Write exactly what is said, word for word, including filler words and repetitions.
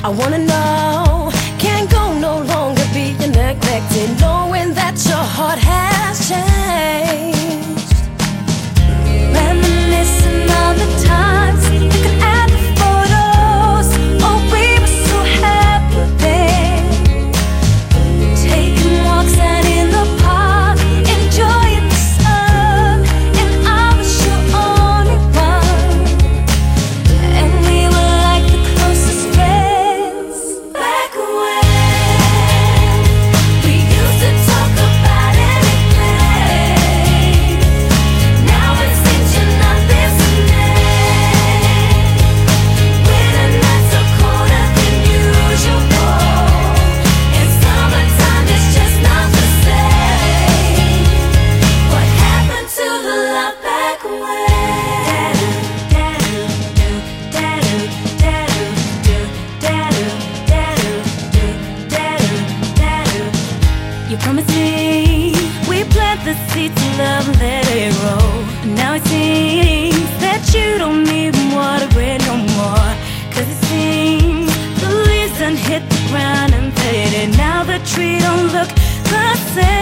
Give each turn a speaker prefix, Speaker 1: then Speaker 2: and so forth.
Speaker 1: wanna know, can't go no longer being neglected, knowing that your heart has changed. Reminiscing on the times you could add the photos. Oh, we were so happy then, taking walks out in the park, enjoying the sun, and I was your only one, and we were like the closest friends. Back when we used to talk about anything, now it seems you're not listening. Winter nights are colder than usual, and summertime is just not the same. What happened to the love back when? You promised me we plant the seeds of love and let it grow. Now it seems that you don't need water it no more, 'cause it seems the leaves done hit the ground and faded. Now the tree don't look the same.